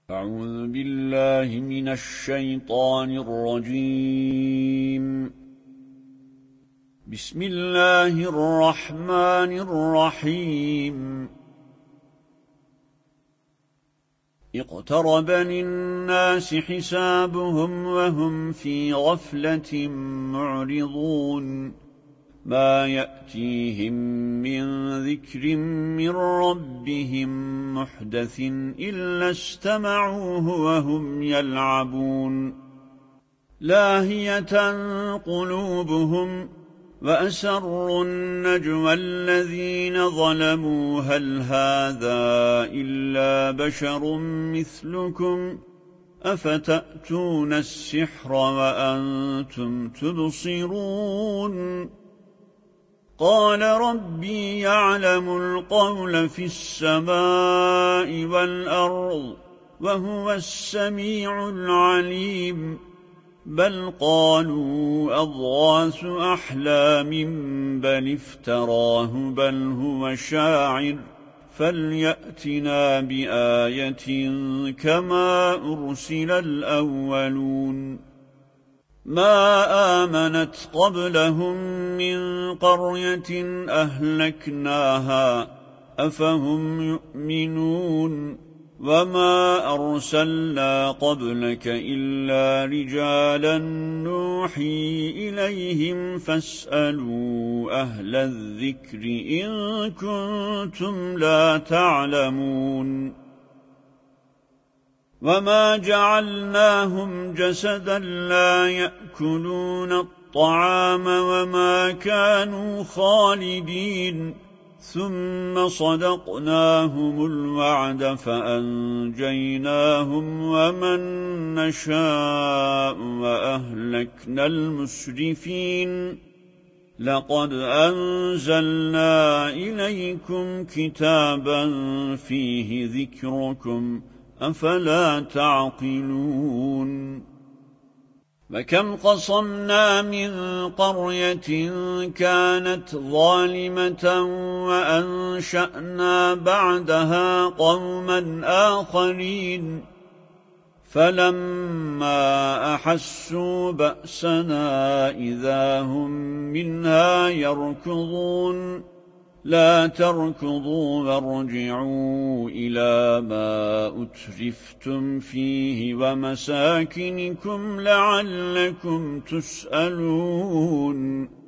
أعوذ بالله من الشيطان الرجيم. بسم الله الرحمن الرحيم. اقترب للناس حسابهم وهم في غفلة معرضون ما يأتيهم من ذكر من ربهم محدث إلا استمعوه وهم يلعبون لاهية قلوبهم وأسروا النجوى الذين ظلموا هل هذا إلا بشر مثلكم أفتأتون السحر وأنتم تبصرون قال ربي يعلم القول في السماء والأرض وهو السميع العليم بل قالوا أضغاث أحلام بل افتراه بل هو شاعر فليأتنا بآية كما أرسل الأولون ما آمنت قبلهم من قرية أهلكناها أفهم يؤمنون وما أرسلنا قبلك إلا رجالا نوحي إليهم فاسألوا أهل الذكر إن كنتم لا تعلمون وما جعلناهم جسدا لا يأكلون الطعام وما كانوا خالدين ثم صدقناهم الوعد فأنجيناهم ومن نشاء وأهلكنا المسرفين لقد أنزلنا إليكم كتابا فيه ذكركم أفلا تعقلون وكم قصمنا من قرية كانت ظالمة وأنشأنا بعدها قوما آخرين فلما أحسوا بأسنا إذا هم منها يركضون لا تركضوا وارجعوا إلى ما أترفتم فيه ومساكنكم لعلكم تسألون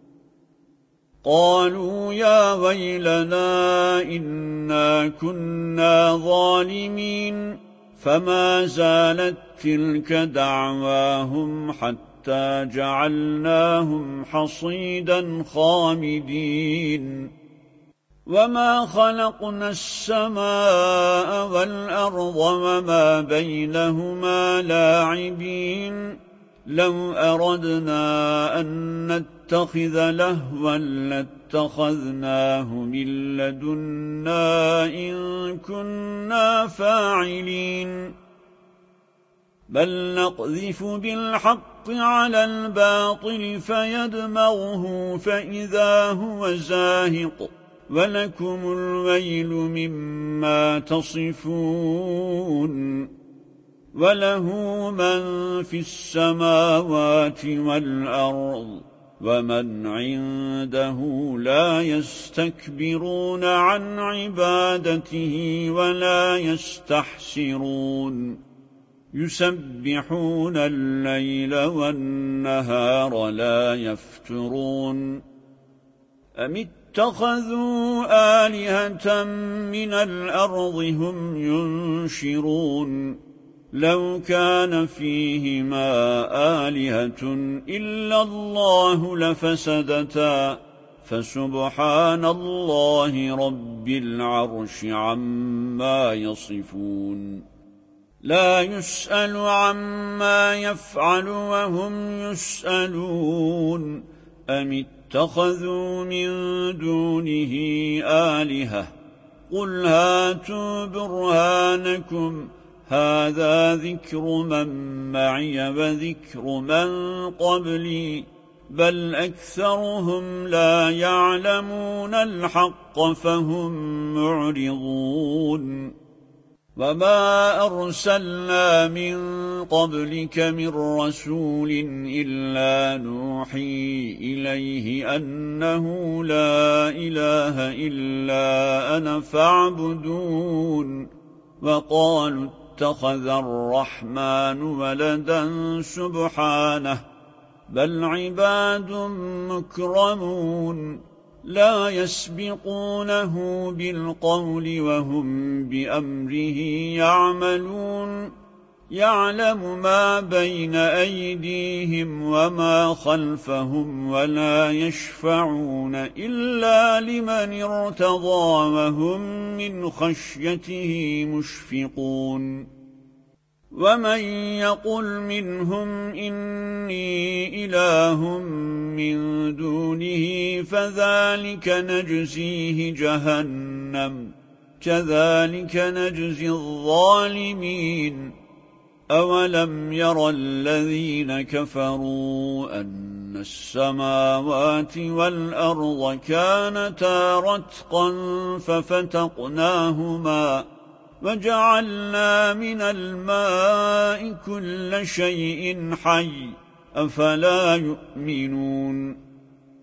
قالوا يا ويلنا إنا كنا ظالمين فما زالت تلك دعواهم حتى جعلناهم حصيدا خامدين وما خلقنا السماء والأرض وما بينهما لاعبين لو أردنا أن نتخذ لهوا لاتخذناه من لدنا إن كنا فاعلين بل نقذف بالحق على الباطل فيدمغه فإذا هو زاهق ولكم الويل مما تصفون وله من في السماوات والأرض ومن عنده لا يستكبرون عن عبادته ولا يستحسرون يسبحون الليل والنهار لا يفترون أم اتخذوا آلهة من الأرض هم ينشرون لو كان فيهما آلهة إلا الله لفسدتا فسبحان الله رب العرش عما يصفون لا يسأل عما يفعل وهم يسألون أم اتخذوا من دونه آلهة قل هاتوا برهانكم هذا ذكر من معي وذكر من قبلي بل أكثرهم لا يعلمون الحق فهم معرضون وما أرسلنا من قبلك من رسول إلا نوحي إليه أنه لا إله إلا أنا فاعبدون وقالوا اتخذ الرحمن ولدا سبحانه بل عباد مكرمون لا يسبقونه بالقول وهم بأمره يعملون يعلم ما بين أيديهم وما خلفهم ولا يشفعون إلا لمن ارتضى وهم من خشيته مشفقون ومن يقل منهم إني إله من دونه فذلك نجزيه جهنم كذلك نجزي الظالمين أولم يرى الذين كفروا أن السماوات والأرض كانتا رتقا ففتقناهما وجعلنا من الماء كل شيء حي أفلا يؤمنون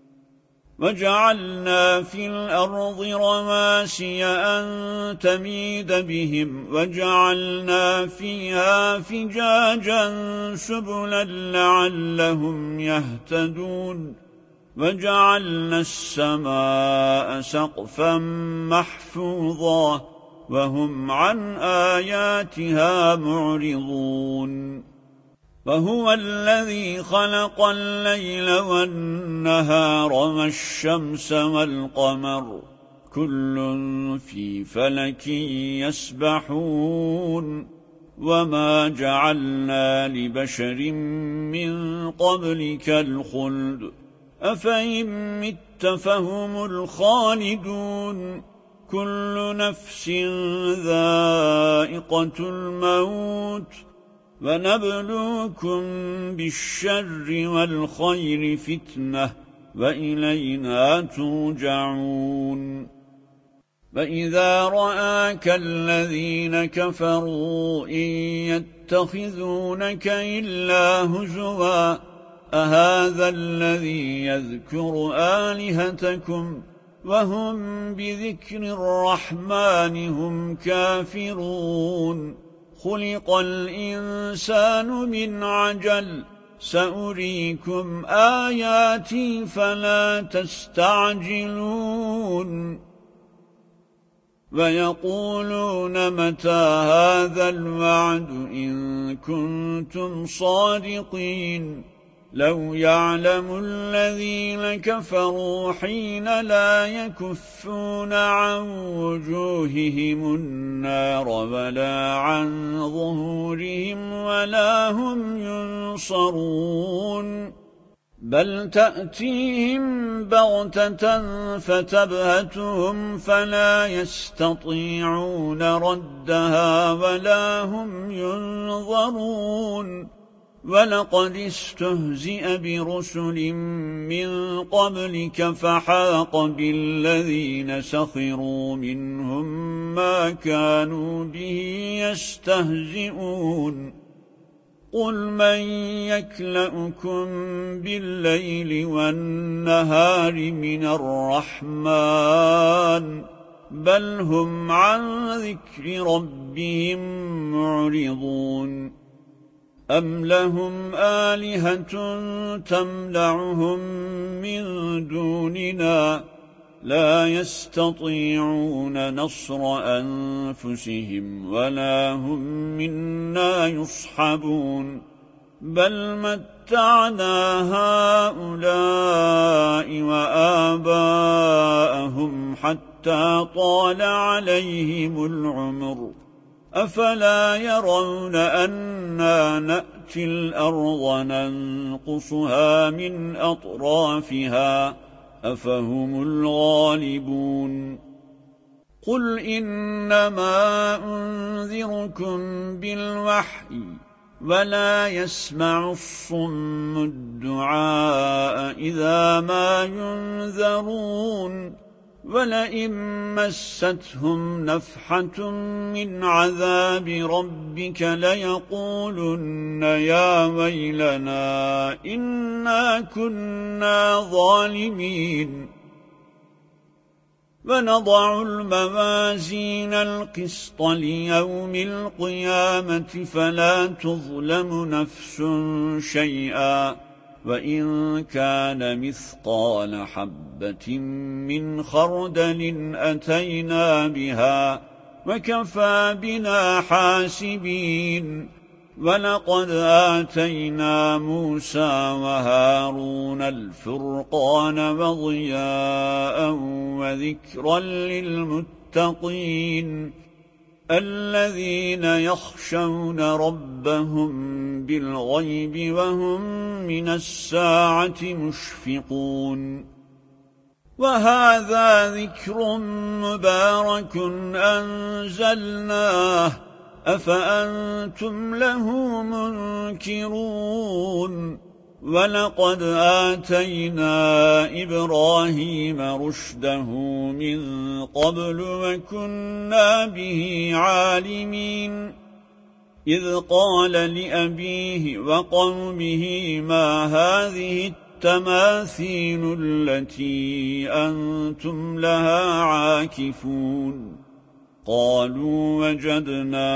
وجعلنا في الأرض رواسي أن تميد بهم وجعلنا فيها فجاجا سبلا لعلهم يهتدون وجعلنا السماء سقفا محفوظا وهم عن آياتها معرضون وهو الذي خلق الليل والنهار والشمس والقمر كل في فلك يسبحون وما جعلنا لبشر من قبلك الخلد أفإن مت فهم الخالدون كل نفس ذائقة الموت ونبلوكم بالشر والخير فتنة وإلينا ترجعون فإذا رآك الذين كفروا إن يتخذونك إلا هزوا أهذا الذي يذكر آلهتكم وهم بذكر الرحمن هم كافرون خلق الإنسان من عجل سأريكم آياتي فلا تستعجلون ويقولون متى هذا الوعد إن كنتم صادقين لو يعلم الذين كفروا حين لا يكفون عن وجوههم النار ولا عن ظهورهم ولا هم ينصرون بل تأتيهم بغتة فتبهتهم فلا يستطيعون ردها ولا هم ينظرون ولقد استهزئ برسل من قبلك فحاق بالذين سخروا منهم ما كانوا به يستهزئون قل من يكلؤكم بالليل والنهار من الرحمن بل هم عن ذكر ربهم معرضون أم لهم آلهة تمنعهم من دوننا لا يستطيعون نصر أنفسهم ولا هم منا يصحبون بل متعنا هؤلاء وآباءهم حتى طال عليهم العمر أفلا يرون أنا نأتي الأرض ننقصها من أطرافها أفهم الغالبون قل إنما أنذركم بالوحي ولا يسمع الصم الدعاء إذا ما ينذرون ولئن مستهم نفحة من عذاب ربك ليقولن يا ويلنا إنا كنا ظالمين ونضع الموازين القسط ليوم القيامة فلا تظلم نفس شيئا وإن كان مثقال حبة من خردل أتينا بها وكفى بنا حاسبين ولقد آتينا موسى وهارون الفرقان وضياء وذكرا للمتقين الذين يخشون ربهم بالغيب وهم من الساعة مشفقون وهذا ذكر مبارك أنزلناه أفأنتم له منكرون ولقد آتينا إبراهيم رشده من قبل وكنا به عالمين إذ قال لأبيه وقومه ما هذه التماثيل التي أنتم لها عاكفون قالوا وجدنا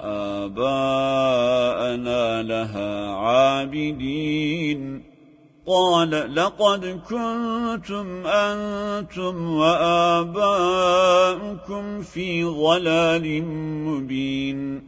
آباءنا لها عابدين قال لقد كنتم أنتم وآباؤكم في ضلال مبين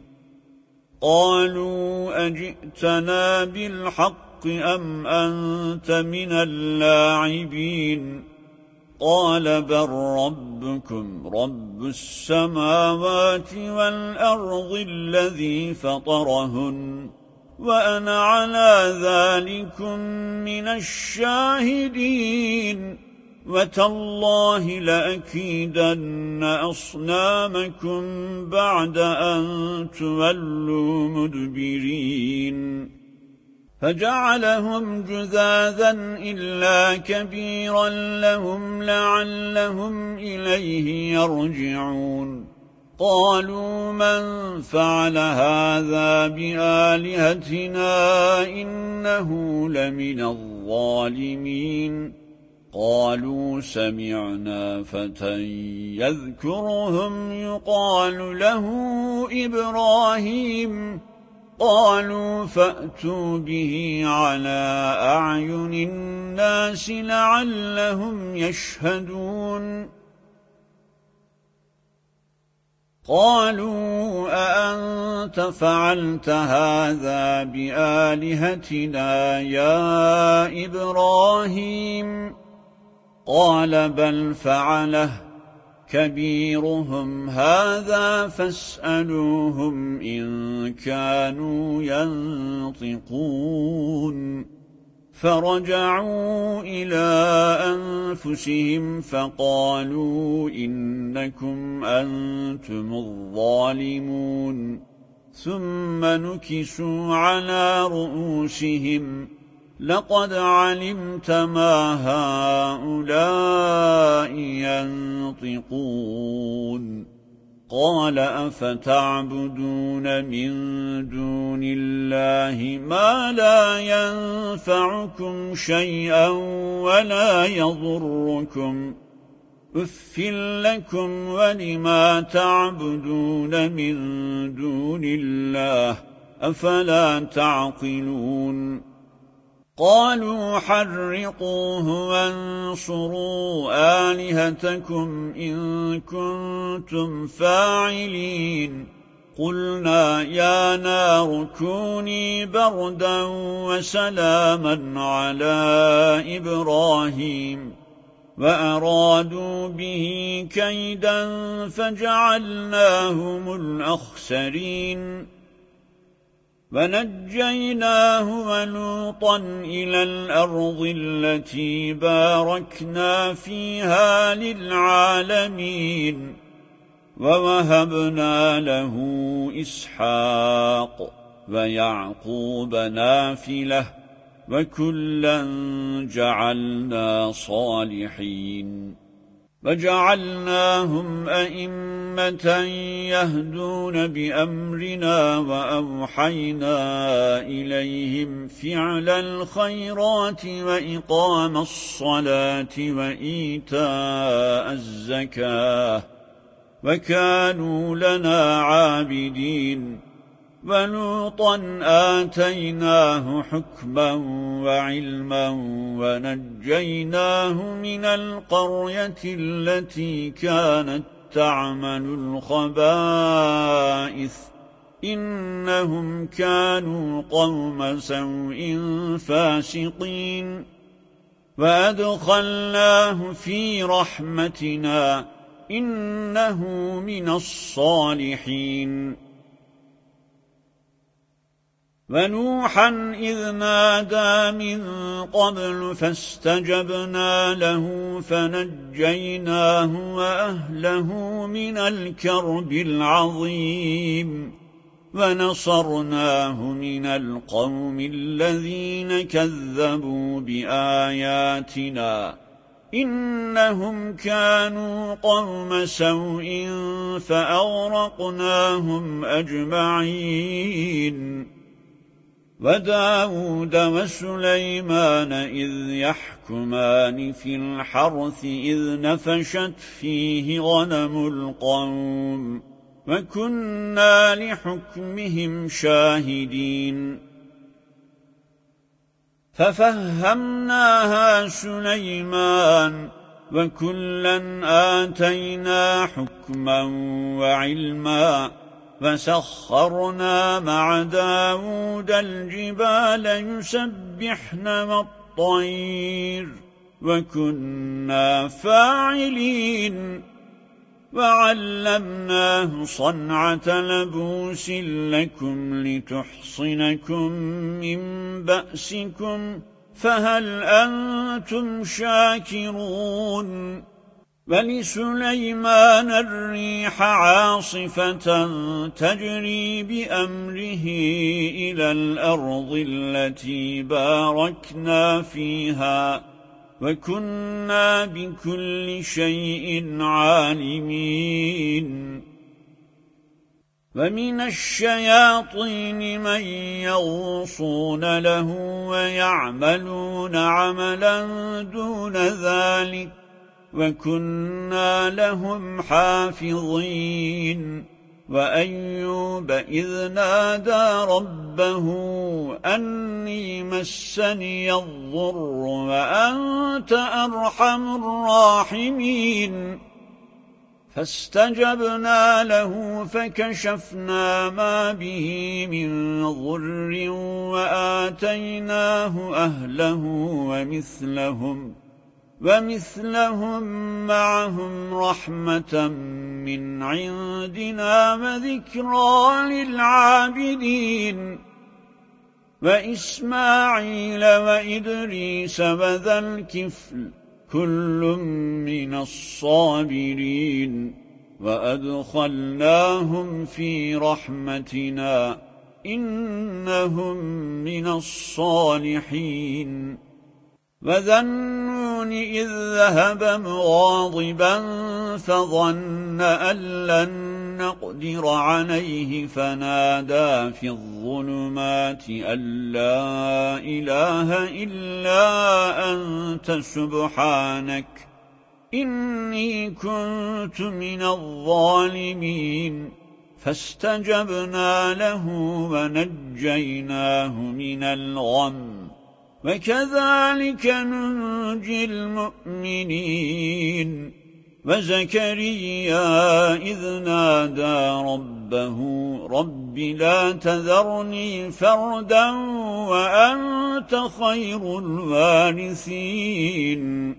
قالوا أجئتنا بالحق أم أنت من اللاعبين قال بل ربكم رب السماوات والأرض الذي فطرهن وأنا على ذلكم من الشاهدين وتالله لأكيدن أصنامكم بعد أن تولوا مدبرين فجعلهم جذاذا إلا كبيرا لهم لعلهم إليه يرجعون قالوا من فعل هذا بآلهتنا إنه لمن الظالمين قالوا سمعنا فتى يذكرهم يقال له إبراهيم قالوا فأتوا به على أعين الناس لعلهم يشهدون قالوا أأنت فعلت هذا بآلهتنا يا إبراهيم قال بل فعله كبيرهم هذا فاسألوهم إن كانوا ينطقون فرجعوا إلى أنفسهم فقالوا إنكم أنتم الظالمون ثم نكسوا على رؤوسهم لقد علمت ما هؤلاء ينطقون قال أفتعبدون من دون الله ما لا ينفعكم شيئا ولا يضركم أف لكم ولما تعبدون من دون الله أفلا تعقلون قالوا حرقوه وانصروا آلهتكم إن كنتم فاعلين قلنا يا نار كوني بردا وسلاما على إبراهيم وأرادوا به كيدا فجعلناهم الأخسرين ونجيناه ولوطا إلى الأرض التي باركنا فيها للعالمين ووهبنا له إسحاق ويعقوب نافلة وكلا جعلنا صالحين وجعلناهم أئمة يهدون بأمرنا وأوحينا إليهم فعل الخيرات وإقام الصلاة وإيتاء الزكاة وكانوا لنا عابدين ولوطا آتيناه حكما وعلما ونجيناه من القرية التي كانت تعمل الخبائث إنهم كانوا قوم سوء فاسقين وأدخلناه في رحمتنا إنه من الصالحين ونوحا إذ نادى من قبل فاستجبنا له فنجيناه وأهله من الكرب العظيم ونصرناه من القوم الذين كذبوا بآياتنا إنهم كانوا قوم سوء فأغرقناهم أجمعين وداود وسليمان إذ يحكمان في الحرث إذ نفشت فيه غنم القوم وكنا لحكمهم شاهدين ففهمناها سليمان وكلا آتينا حكما وعلما فسخرنا مع داود الجبال يسبحن والطير وكنا فاعلين وعلمناه صنعة لبوس لكم لتحصنكم من بأسكم فهل أنتم شاكرون ولسليمان الريح عاصفة تجري بأمره إلى الأرض التي باركنا فيها وكنا بكل شيء عالمين ومن الشياطين من يغوصون له ويعملون عملا دون ذلك وكنا لهم حافظين وأيوب إذ نادى ربه أني مسني الضر وأنت أرحم الراحمين فاستجبنا له فكشفنا ما به من ضر وآتيناه أهله ومثلهم معهم رحمة من عندنا وذكرى للعابدين وإسماعيل وإدريس وذا الكفل كل من الصابرين وأدخلناهم في رحمتنا إنهم من الصالحين وذا النون إذ ذهب مغاضبا فظن أن لن نقدر عليه فنادى في الظلمات أن لا إله إلا أنت سبحانك إني كنت من الظالمين فاستجبنا له ونجيناه من الغم وكذلك ننجي المؤمنين وزكريا إذ نادى ربه رب لا تذرني فردا وأنت خير الوارثين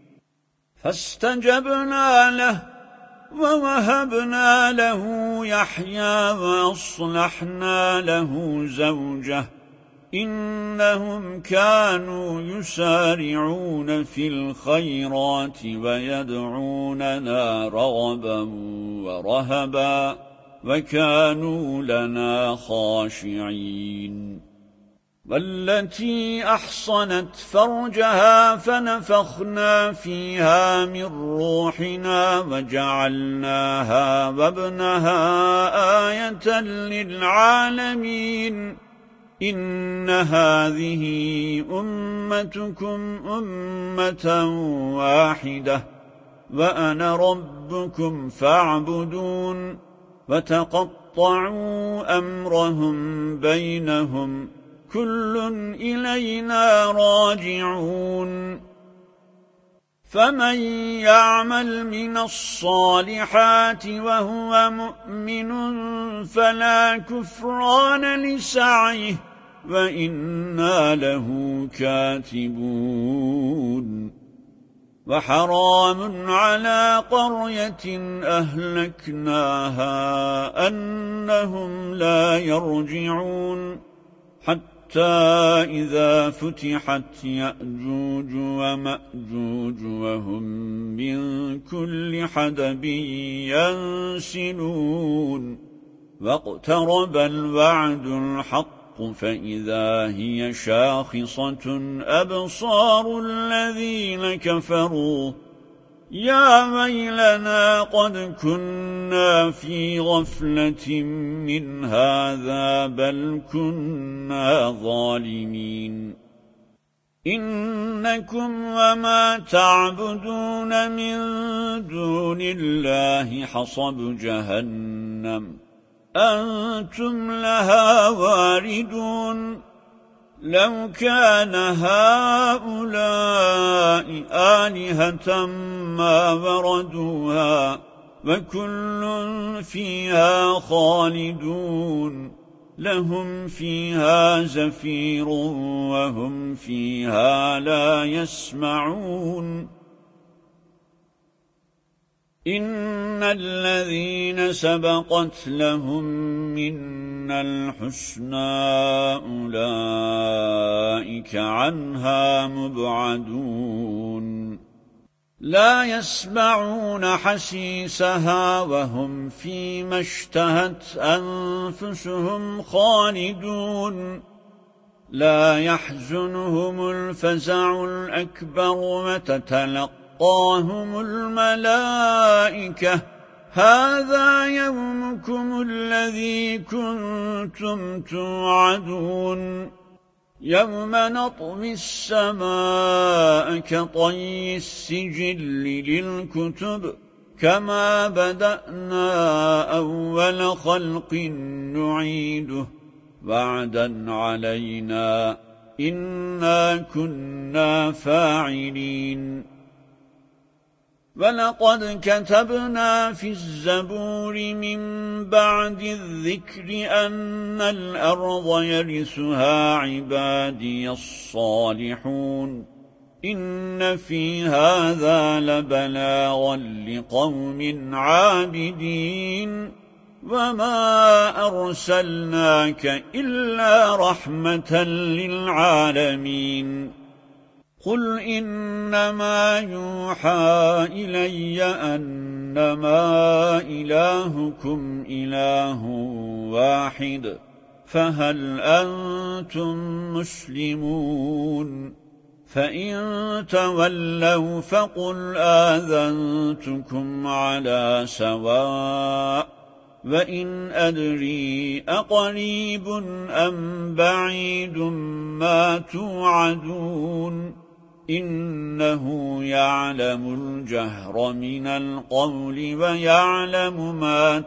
فاستجبنا له ووهبنا له يحيى وأصلحنا له زوجه إنهم كانوا يسارعون في الخيرات ويدعوننا رغبا ورهبا وكانوا لنا خاشعين والتي أحصنت فرجها فنفخنا فيها من روحنا وجعلناها وابنها آية للعالمين إن هذه أمتكم أمة واحدة وأنا ربكم فاعبدون وتقطعوا أمرهم بينهم كل إلينا راجعون فمن يعمل من الصالحات وهو مؤمن فلا كفران لسعيه وإنا له كاتبون وحرام على قرية أهلكناها أنهم لا يرجعون حتى إذا فتحت يأجوج ومأجوج وهم من كل حدب ينسلون واقترب الوعد الحق فإذا هي شاخصة أبصار الذين كفروا يا ويلنا قد كنا في غفلة من هذا بل كنا ظالمين إنكم وما تعبدون من دون الله حصب جهنم أنتم لها واردون لو كان هؤلاء آلهة ما وردوها وكل فيها خالدون لهم فيها زفير وهم فيها لا يسمعون إن الذين سبقت لهم منا الحسنى أولئك عنها مبعدون لا يسمعون حسيسها وهم فيما اشتهت أنفسهم خالدون لا يحزنهم الفزع الأكبر وتتلقاهم الملائكة هذا يومكم الذي كنتم توعدون يوم نطوي السماء كطي السجل للكتب كما بدأنا أول خلق نعيده وعدا علينا إنا كنا فاعلين ولقد كتبنا في الزبور من بعد الذكر أن الأرض يرثها عبادي الصالحون إن في هذا لبلاغا لقوم عابدين وما أرسلناك إلا رحمة للعالمين قل إنما يوحى إلي أنما إلهكم إله واحد فهل أنتم مسلمون فإن تولوا فقل آذنتكم على سواء وإن أدري أقريب أم بعيد ما توعدون إنه يعلم الجهر من القول ويعلم ما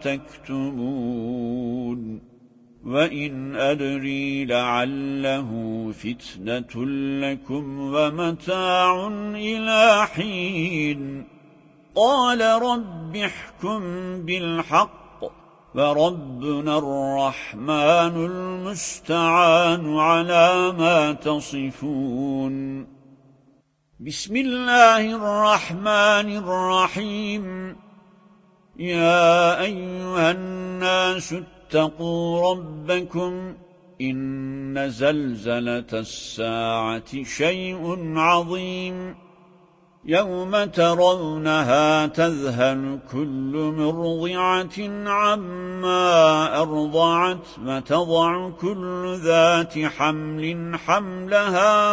تكتمون وإن أدري لعله فتنة لكم ومتاع إلى حين قال رب احكم بالحق وربنا الرحمن المستعان على ما تصفون بسم الله الرحمن الرحيم يا أيها الناس اتقوا ربكم إن زلزلة الساعة شيء عظيم يوم ترونها تذهل كل مرضعة عما أرضعت وتضع كل ذات حمل حملها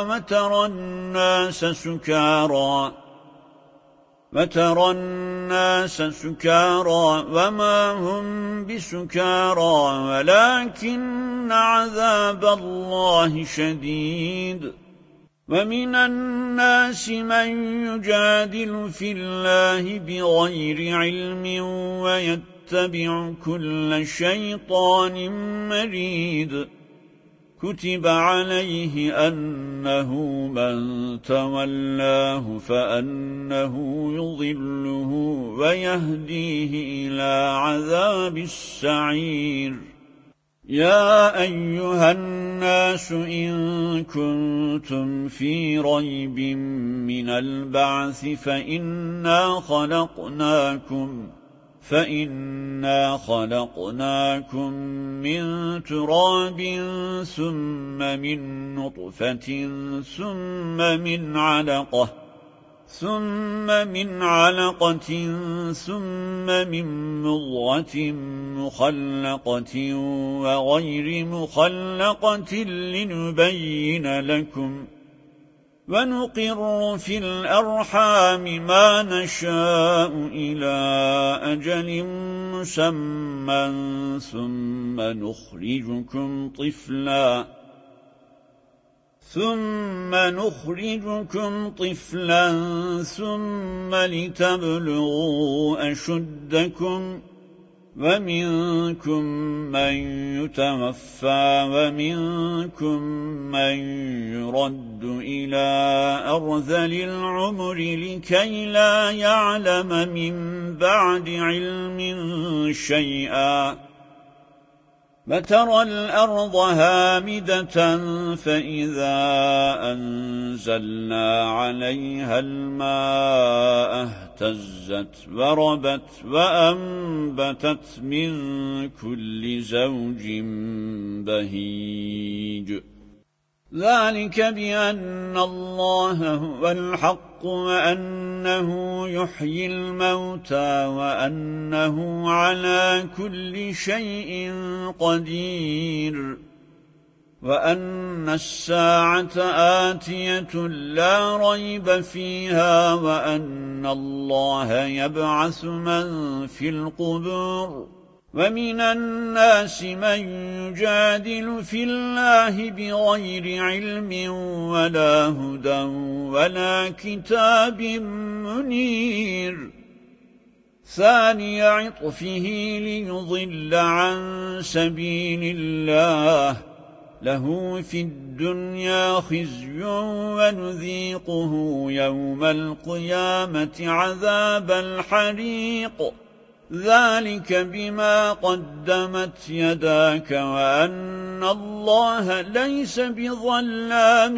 وترى الناس سكارى وما هم بسكارى ولكن عذاب الله شديد ومن الناس من يجادل في الله بغير علم ويتبع كل شيطان مريد كتب عليه أنه من تولاه فأنه يضله ويهديه إلى عذاب السعير يا أيها الناس إن كنتم في ريب من البعث فإنا خلقناكم من تراب ثم من نطفة ثم من علقة ثم من مضغة مخلقة وغير مخلقة لنبين لكم ونقر في الأرحام ما نشاء إلى أجل مسمى ثم نخرجكم طفلا ثم لتبلغوا أشدكم ومنكم من يتوفى ومنكم من يرد إلى أرذل العمر لكي لا يعلم من بعد علم شيئا وترى الأرض هامدة فإذا أنزلنا عليها الماء اهتزت وربت وأنبتت من كل زوج بهيج ذلك بأن الله هو الحق وأنه يحيي الموتى وأنه على كل شيء قدير وأن الساعة آتية لا ريب فيها وأن الله يبعث من في القبور ومن الناس من يجادل في الله بغير علم ولا هدى ولا كتاب منير ثاني عطفه ليضل عن سبيل الله له في الدنيا خزي ونذيقه يوم القيامة عذاب الحريق ذلك بما قدمت يداك وأن الله ليس بظلام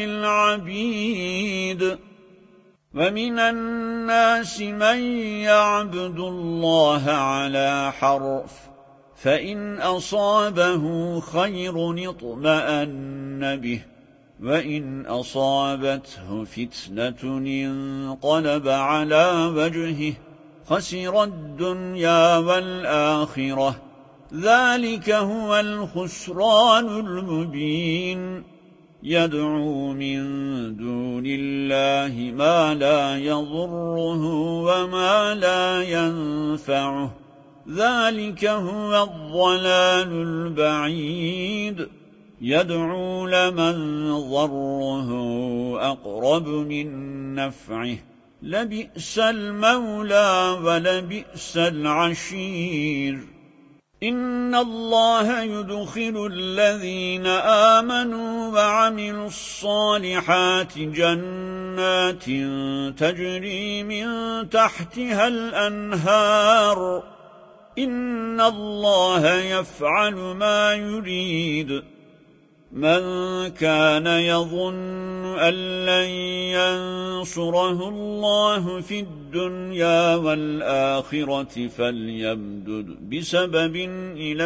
للعبيد ومن الناس من يعبد الله على حرف فإن أصابه خير اطمأن به وإن أصابته فتنة انقلب على وجهه خسر الدنيا والآخرة ذلك هو الخسران المبين يدعو من دون الله ما لا يضره وما لا ينفعه ذلك هو الضلال البعيد يدعو لمن ضره أقرب من نفعه لبئس المولى ولبئس العشير إن الله يدخل الذين آمنوا وعملوا الصالحات جنات تجري من تحتها الأنهار إن الله يفعل ما يريد من كان يظن أن لن ينصره الله في الدنيا والآخرة فليمدد بسبب إلى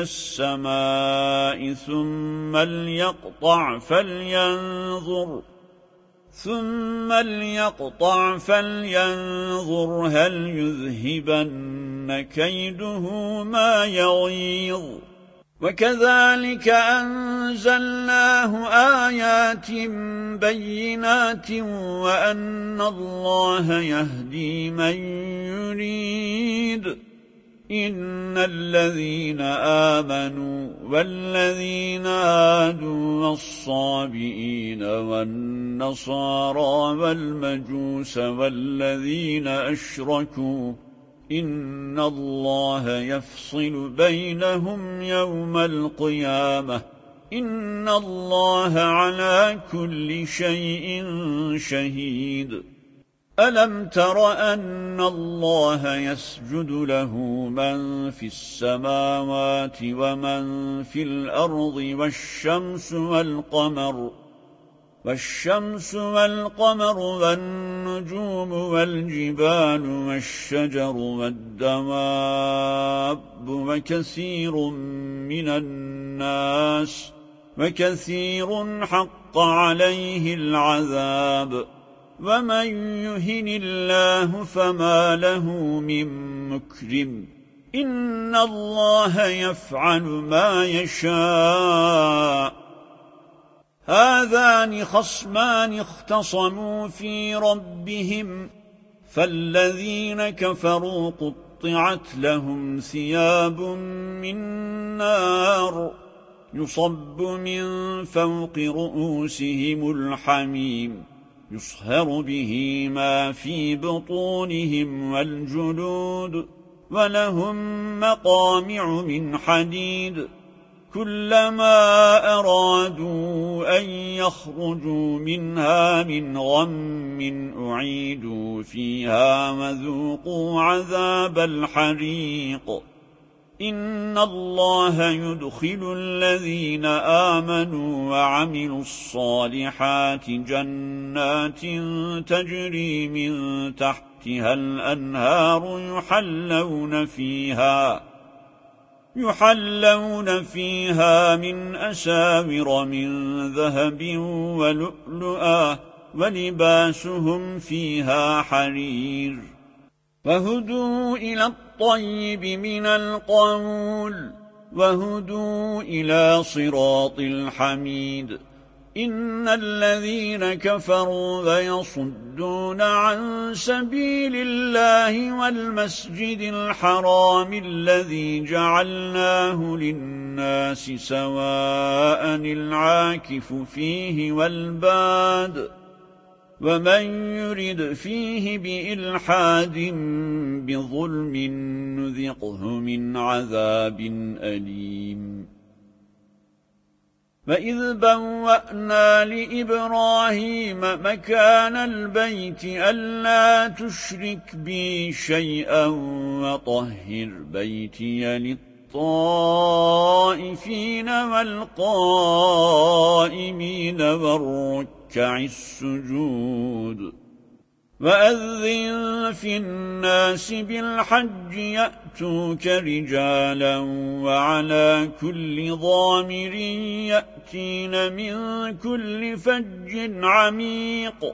السماء ثم ليقطع ثم ليقطع فلينظر هل يذهبن كيده ما يغيظ وكذلك أنزلناه آيات بينات وأن الله يهدي من يريد إن الذين آمنوا والذين هادوا والصابئين والنصارى والمجوس والذين أشركوا إن الله يفصل بينهم يوم القيامة إن الله على كل شيء شهيد ألم تر أن الله يسجد له من في السماوات ومن في الأرض والشمس والقمر والنجوم والجبال والشجر والدواب وكثير حق عليه العذاب ومن يهن الله فما له من مكرم إن الله يفعل ما يشاء هذان خصمان اختصموا في ربهم فالذين كفروا قطعت لهم ثياب من نار يصب من فوق رؤوسهم الحميم يصهر به ما في بطونهم والجلود ولهم مقامع من حديد كلما أرادوا أن يخرجوا منها من غم أعيدوا فيها وذوقوا عذاب الحريق إن الله يدخل الذين آمنوا وعملوا الصالحات جنات تجري من تحتها الأنهار يحلون فيها من أساور من ذهب ولؤلؤا ولباسهم فيها حرير وهدوا إلى الطيب من القول وهدوا إلى صراط الحميد إن الذين كفروا ويصدون عن سبيل الله والمسجد الحرام الذي جعلناه للناس سواء العاكف فيه والباد ومن يرد فيه بإلحاد بظلم نذقه من عذاب أليم وإذ بوأنا لإبراهيم مكان البيت ألا تشرك بي شيئا وطهر بيتي للطائفين والقائمين والركع السجود وأذن في الناس بالحج يأتوك رجالا وعلى كل ضامر يأتين من كل فج عميق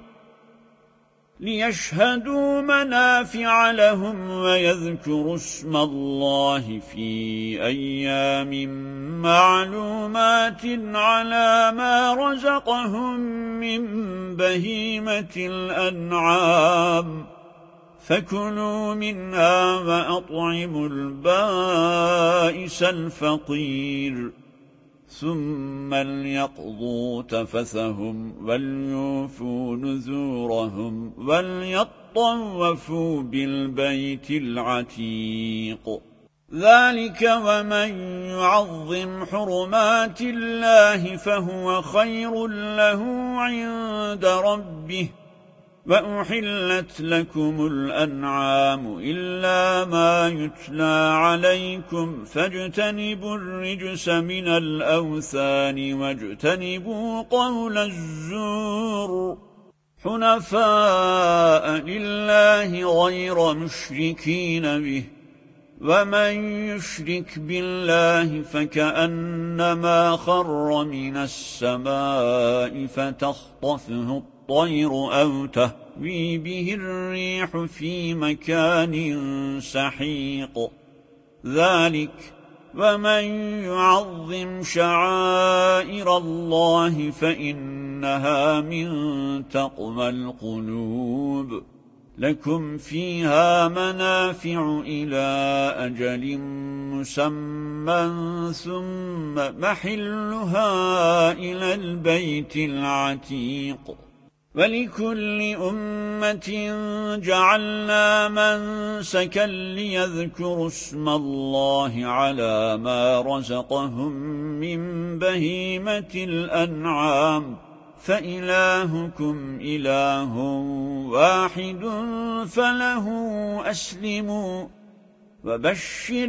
ليشهدوا منافع لهم ويذكروا اسم الله في أيام معلومات على ما رزقهم من بهيمة الأنعام فكلوا منها وأطعموا البائس الفقير ثم ليقضوا تفثهم وليوفوا نذورهم وليطوفوا بالبيت العتيق ذلك ومن يعظم حرمات الله فهو خير له عند ربه وأحلت لكم الأنعام إلا ما يتلى عليكم فاجتنبوا الرجس من الأوثان واجتنبوا قول الزور حنفاء لله غير مشركين به ومن يشرك بالله فكأنما خر من السماء فتخطفه الطير أو تهوي به الريح في مكان سحيق ذلك ومن يعظم شعائر الله فإنها من تقوى القلوب لكم فيها منافع إلى أجل مسمى ثم محلها إلى البيت العتيق ولكل أمة جعلنا منسكا ليذكروا اسم الله على ما رزقهم من بهيمة الأنعام فإلهكم إله واحد فله أسلموا وبشر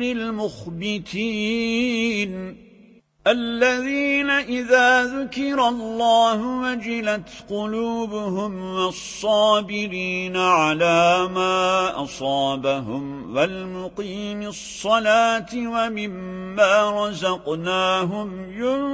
المخبتين الذين إذا ذكر الله وجلت قلوبهم والصابرين على ما أصابهم والمقيم الصلاة ومما رزقناهم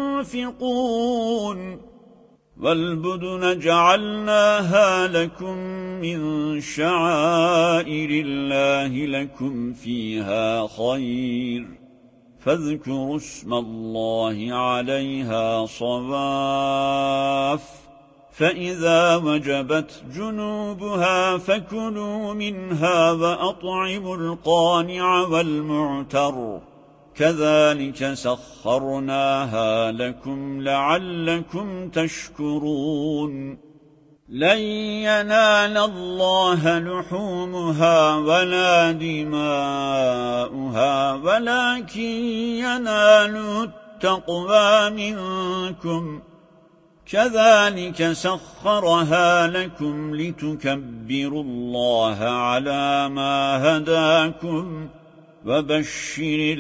ينفقون والبدن جعلناها لكم من شعائر الله لكم فيها خير فاذكروا اسم الله عليها صواف فإذا وجبت جنوبها فكلوا منها وأطعموا القانع والمعتر كذلك سخرناها لكم لعلكم تشكرون لن ينال الله لحومها ولا دماؤها ولكن يناله التقوى منكم كذلك سخرها لكم لتكبروا الله على ما هداكم وبشر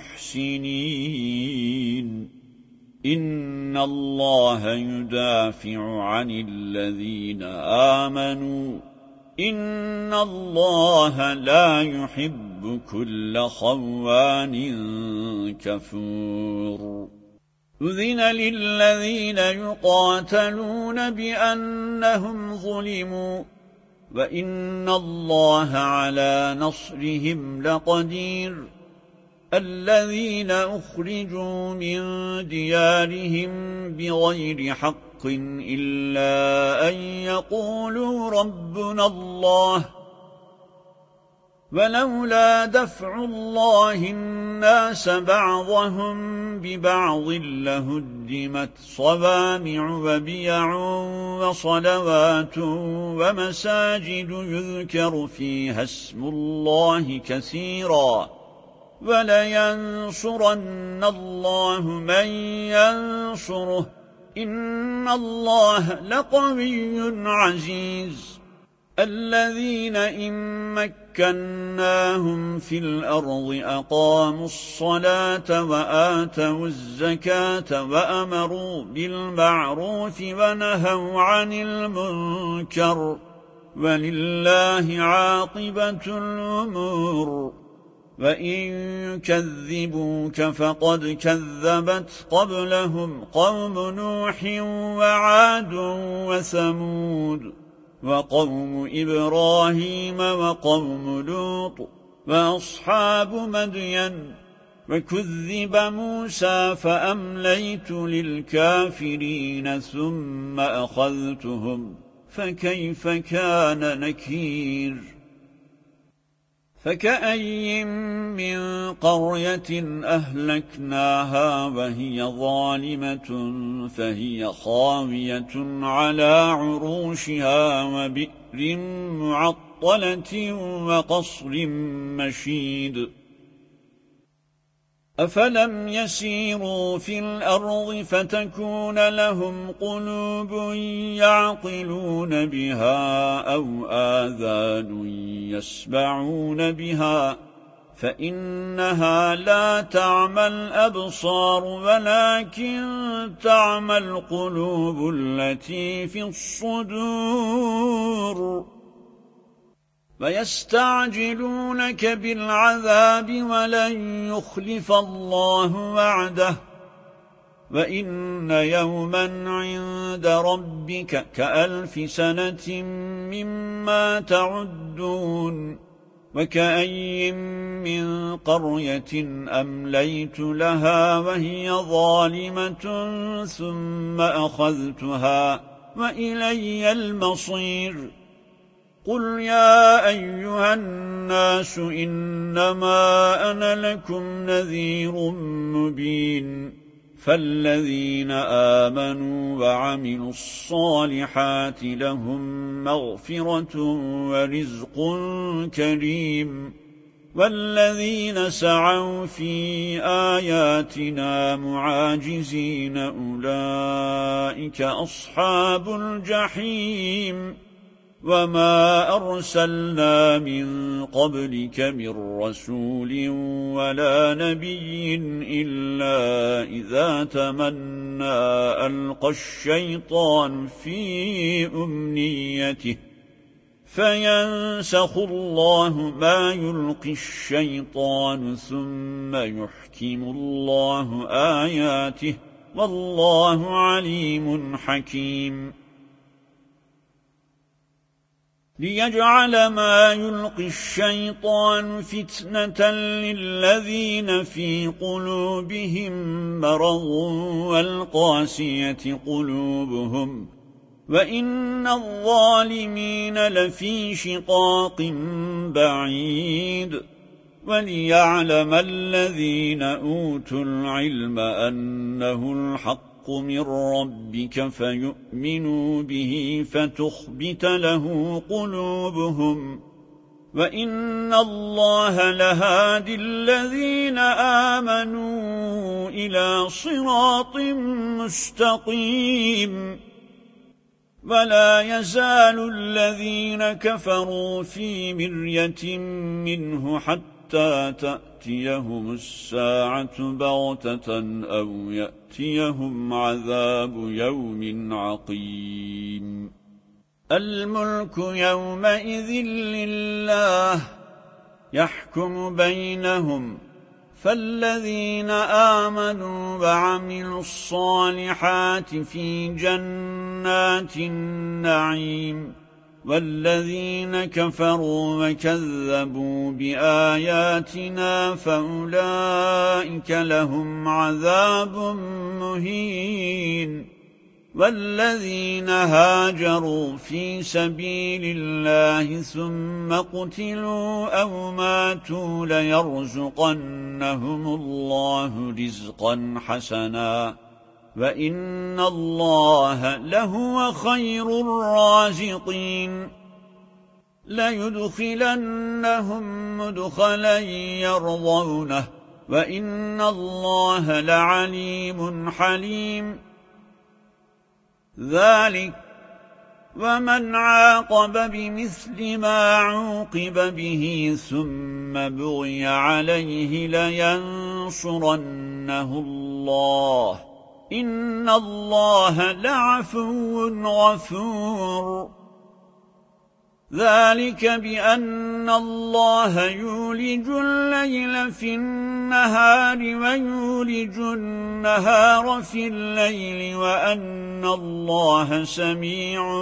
المحسنين إن الله يدافع عن الذين آمنوا إن الله لا يحب كل خوان كفور أذن للذين يقاتلون بأنهم ظلموا وإن الله على نصرهم لقدير الذين أخرجوا من ديارهم بغير حق إلا أن يقولوا ربنا الله ولولا دفع الله الناس بعضهم ببعض لهدمت صوامع وبيع وصلوات ومساجد يذكر فيها اسم الله كثيرا ولينصرن الله من ينصره إن الله لقوي عزيز الذين إن مكناهم في الأرض أقاموا الصلاة وآتوا الزكاة وأمروا بالمعروف ونهوا عن المنكر ولله عاقبة الأمور وإن يكذبوك فقد كذبت قبلهم قوم نوح وعاد وثمود وقوم إبراهيم وقوم لوط وأصحاب مدين وكذب موسى فأمليت للكافرين ثم أخذتهم فكيف كان نكير فكأي من قرية أهلكناها وهي ظالمة فهي خاوية على عروشها وبئر معطلة وقصر مشيد أفلم يسيروا في الأرض فتكون لهم قلوب يعقلون بها أو آذان يسمعون بها فإنها لا تعمى الأبصار ولكن تعمى القلوب التي في الصدور ويستعجلونك بالعذاب ولن يخلف الله وعده وإن يوما عند ربك كألف سنة مما تعدون وكأي من قرية أمليت لها وهي ظالمة ثم أخذتها وإلي المصير قل يا أيها الناس إنما أنا لكم نذير مبين فالذين آمنوا وعملوا الصالحات لهم مغفرة ورزق كريم والذين سعوا في آياتنا معاجزين أولئك أصحاب الجحيم وما أرسلنا من قبلك من رسول ولا نبي إلا إذا تمنى ألقى الشيطان في أمنيته فينسخ الله ما يلقي الشيطان ثم يحكم الله آياته والله عليم حكيم ليجعل ما يلقي الشيطان فتنة للذين في قلوبهم مرض والقاسية قلوبهم وإن الظالمين لفي شقاق بعيد وليعلم الذين أوتوا العلم أنه الحق من ربك فيؤمنوا به فتخبت له قلوبهم وإن الله لهادي الذين آمنوا إلى صراط مستقيم ولا يزال الذين كفروا في مرية منه حتى تأتيهم الساعة بغتة أو يأتيهم عذاب يوم عقيم الملك يومئذ لله يحكم بينهم فالذين آمنوا وعملوا الصالحات في جنات النعيم والذين كفروا وكذبوا بآياتنا فأولئك لهم عذاب مهين والذين هاجروا في سبيل الله ثم قتلوا أو ماتوا ليرزقنهم الله رزقا حسنا وإن الله لهو خير الرازقين ليدخلنهم مدخلا يرضونه وإن الله لعليم حليم ذلك ومن عاقب بمثل ما عوقب به ثم بغي عليه لينصرنه الله إن الله لعفو غفور ذلك بأن الله يولج الليل في النهار ويولج النهار في الليل وأن الله سميع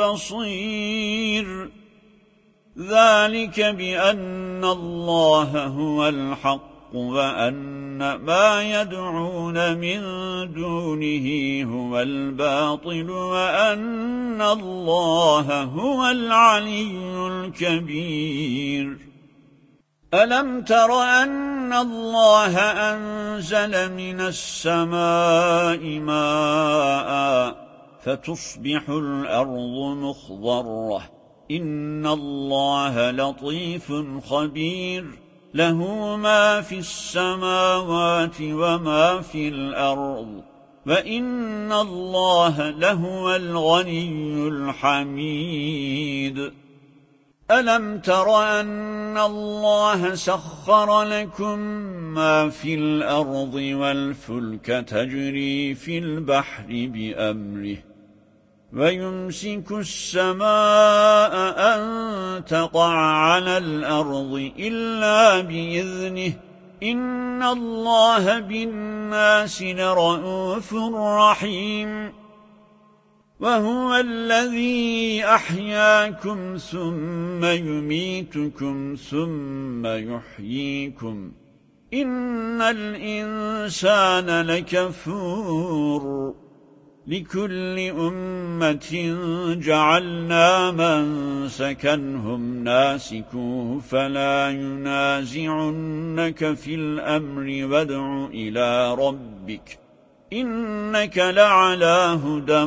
بصير ذلك بأن الله هو الحق وأن ما يدعون من دونه هو الباطل وأن الله هو العلي الكبير ألم تر أن الله أنزل من السماء ماء فتصبح الأرض مخضرة إن الله لطيف خبير له ما في السماوات وما في الأرض وإن الله لهو الغني الحميد ألم تر أن الله سخر لكم ما في الأرض والفلك تجري في البحر بأمره ويمسك السماء أن تقع على الأرض إلا بإذنه إن الله بالناس لرءوف رحيم وهو الذي أحياكم ثم يميتكم ثم يحييكم إن الإنسان لكفور لكل أمة جعلنا منسكا هم ناسكوه فلا ينازعنك في الأمر وادع إلى ربك إنك لعلى هدى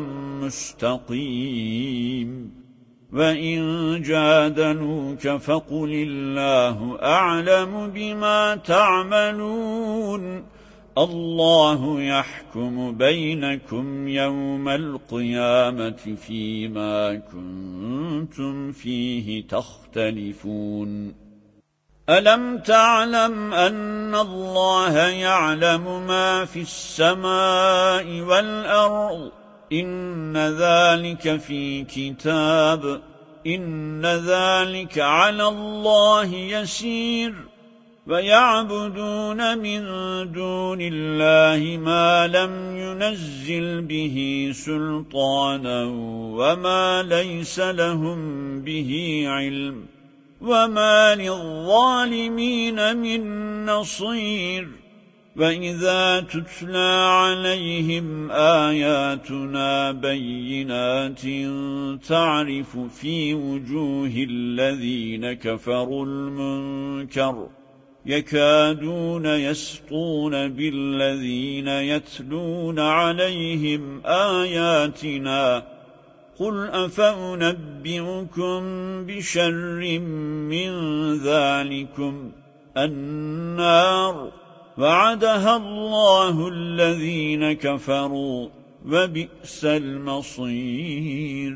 مستقيم وإن جادلوك فقل الله أعلم بما تعملون الله يحكم بينكم يوم القيامة فيما كنتم فيه تختلفون ألم تعلم أن الله يعلم ما في السماء والأرض إن ذلك في كتاب إن ذلك على الله يسير ويعبدون من دون الله ما لم ينزل به سلطانا وما ليس لهم به علم وما للظالمين من نصير وإذا تتلى عليهم آياتنا بينات تعرف في وجوه الذين كفروا المنكر يكادون يسطون بالذين يتلون عليهم آياتنا قل أفأنبئكم بشر من ذلكم النار وعدها الله الذين كفروا وبئس المصير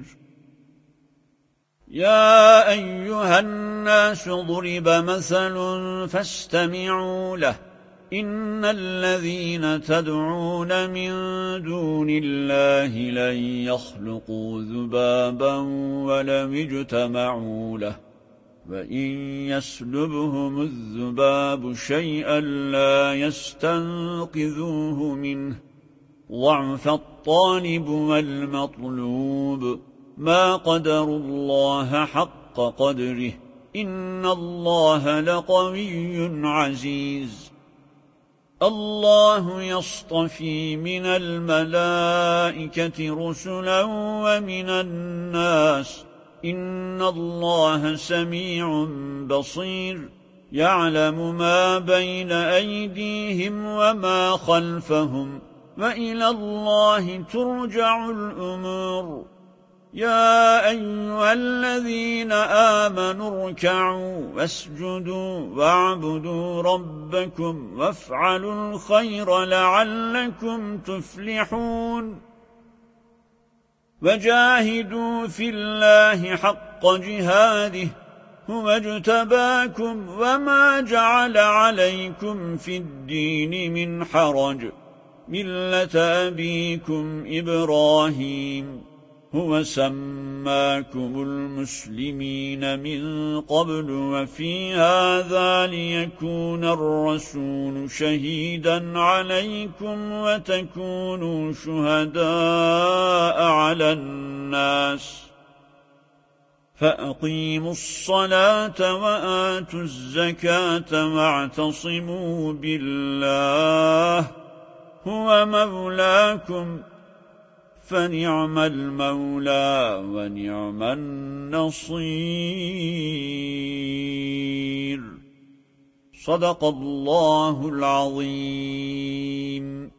يا أيها الناس ضرب مثل فاستمعوا له إن الذين تدعون من دون الله لن يخلقوا ذبابا ولم يجتمعوا له وإن يسلبهم الذباب شيئا لا يستنقذوه منه ضعف الطالب والمطلوب ما قدروا الله حق قدره إن الله لقوي عزيز الله يصطفي من الملائكة رسلا ومن الناس إن الله سميع بصير يعلم ما بين أيديهم وما خلفهم وإلى الله ترجع الأمور يا أيها الذين آمنوا اركعوا واسجدوا واعبدوا ربكم وافعلوا الخير لعلكم تفلحون وجاهدوا في الله حق جهاده هو اجتباكم وما جعل عليكم في الدين من حرج ملة أبيكم إبراهيم هو سماكم المسلمين من قبل وفي هذا ليكون الرسول شهيدا عليكم وتكونوا شهداء على الناس فأقيموا الصلاة وآتوا الزكاة واعتصموا بالله هو مولاكم فنعم المولى ونعم النصير صدق الله العظيم